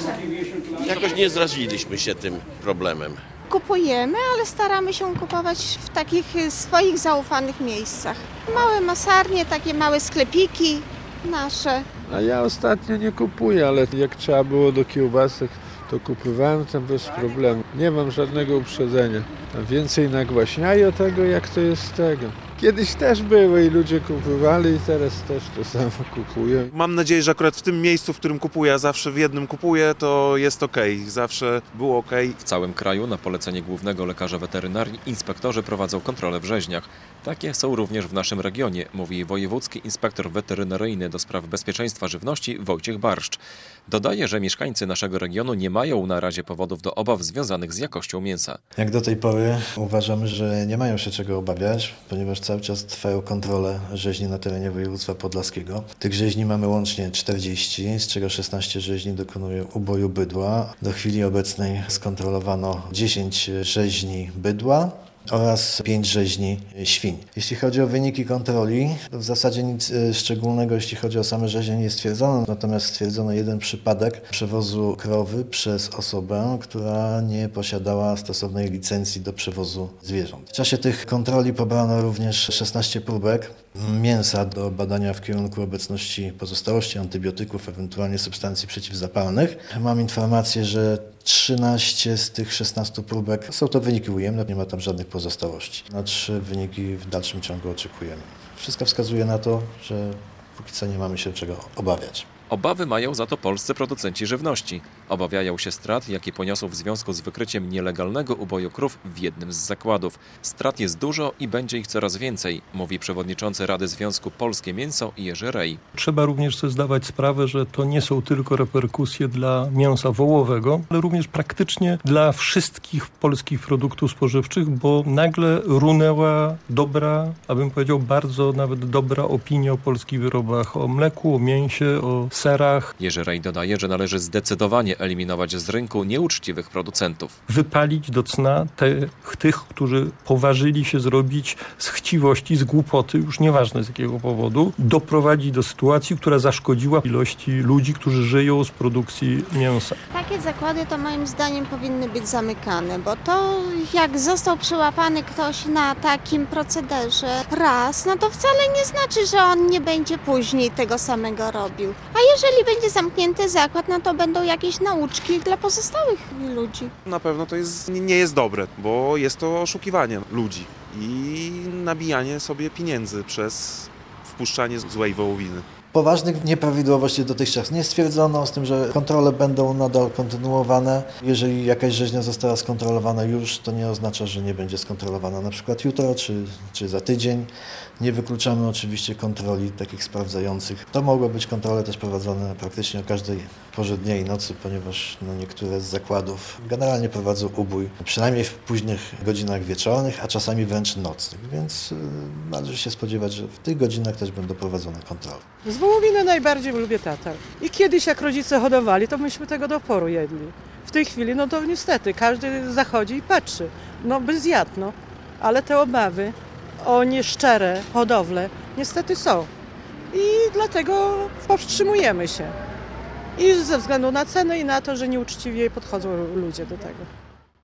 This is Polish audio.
Jakoś nie zraziliśmy się tym problemem. Kupujemy, ale staramy się kupować w takich swoich zaufanych miejscach. Małe masarnie, takie małe sklepiki nasze. A ja ostatnio nie kupuję, ale jak trzeba było do kiełbasek, to kupowałem tam bez problemu. Nie mam żadnego uprzedzenia. A więcej nagłaśniają tego, jak to jest z tego. Kiedyś też były i ludzie kupowali i teraz też to samo kupują. Mam nadzieję, że akurat w tym miejscu, w którym kupuję, a zawsze w jednym kupuję, to jest okej. Zawsze było okej. W całym kraju na polecenie głównego lekarza weterynarii inspektorzy prowadzą kontrole w rzeźniach. Takie są również w naszym regionie, mówi wojewódzki inspektor weterynaryjny do spraw bezpieczeństwa żywności Wojciech Barszcz. Dodaje, że mieszkańcy naszego regionu nie mają na razie powodów do obaw związanych z jakością mięsa. Jak do tej pory uważamy, że nie mają się czego obawiać, ponieważ cały czas trwają kontrole rzeźni na terenie województwa podlaskiego. Tych rzeźni mamy łącznie 40, z czego 16 rzeźni dokonuje uboju bydła. Do chwili obecnej skontrolowano 10 rzeźni bydła oraz 5 rzeźni świń. Jeśli chodzi o wyniki kontroli, to w zasadzie nic szczególnego, jeśli chodzi o same rzeźnie, nie stwierdzono, natomiast stwierdzono jeden przypadek przewozu krowy przez osobę, która nie posiadała stosownej licencji do przewozu zwierząt. W czasie tych kontroli pobrano również 16 próbek mięsa do badania w kierunku obecności pozostałości antybiotyków, ewentualnie substancji przeciwzapalnych. Mam informację, że 13 z tych 16 próbek są to wyniki ujemne, nie ma tam żadnych pozostałości. Na 3 wyniki w dalszym ciągu oczekujemy. Wszystko wskazuje na to, że póki co nie mamy się czego obawiać. Obawy mają za to polscy producenci żywności. Obawiają się strat, jakie poniosą w związku z wykryciem nielegalnego uboju krów w jednym z zakładów. Strat jest dużo i będzie ich coraz więcej, mówi przewodniczący Rady Związku Polskie Mięso Jerzy Rej. Trzeba również sobie zdawać sprawę, że to nie są tylko reperkusje dla mięsa wołowego, ale również praktycznie dla wszystkich polskich produktów spożywczych, bo nagle runęła dobra, abym powiedział bardzo nawet dobra opinia o polskich wyrobach, o mleku, o mięsie, o serach. Jerzy Rej dodaje, że należy zdecydowanie eliminować z rynku nieuczciwych producentów. Wypalić do cna tych, którzy poważyli się zrobić z chciwości, z głupoty, już nieważne z jakiego powodu, doprowadzić do sytuacji, która zaszkodziła ilości ludzi, którzy żyją z produkcji mięsa. Takie zakłady to moim zdaniem powinny być zamykane, bo to jak został przyłapany ktoś na takim procederze raz, no to wcale nie znaczy, że on nie będzie później tego samego robił. A jeżeli będzie zamknięty zakład, no to będą jakieś nauczki dla pozostałych ludzi. Na pewno to nie jest dobre, bo jest to oszukiwanie ludzi i nabijanie sobie pieniędzy przez wpuszczanie złej wołowiny. Poważnych nieprawidłowości dotychczas nie stwierdzono, z tym, że kontrole będą nadal kontynuowane. Jeżeli jakaś rzeźnia została skontrolowana już, to nie oznacza, że nie będzie skontrolowana na przykład jutro czy za tydzień. Nie wykluczamy oczywiście kontroli takich sprawdzających. To mogły być kontrole też prowadzone praktycznie o każdej porze dnia i nocy, ponieważ niektóre z zakładów generalnie prowadzą ubój, przynajmniej w późnych godzinach wieczornych, a czasami wręcz nocnych, więc należy się spodziewać, że w tych godzinach też będą prowadzone kontrole. Z wołowiny najbardziej lubię tatar. I kiedyś jak rodzice hodowali, to myśmy tego do oporu jedli. W tej chwili, no to niestety, każdy zachodzi i patrzy. No by zjadł, no. Ale te obawy o nieszczere hodowle niestety są. I dlatego powstrzymujemy się. I ze względu na cenę i na to, że nieuczciwie podchodzą ludzie do tego.